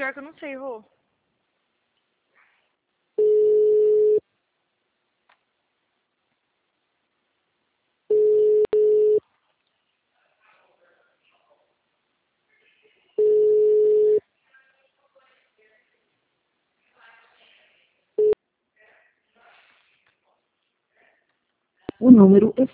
Pior que eu não sei, Rô. O número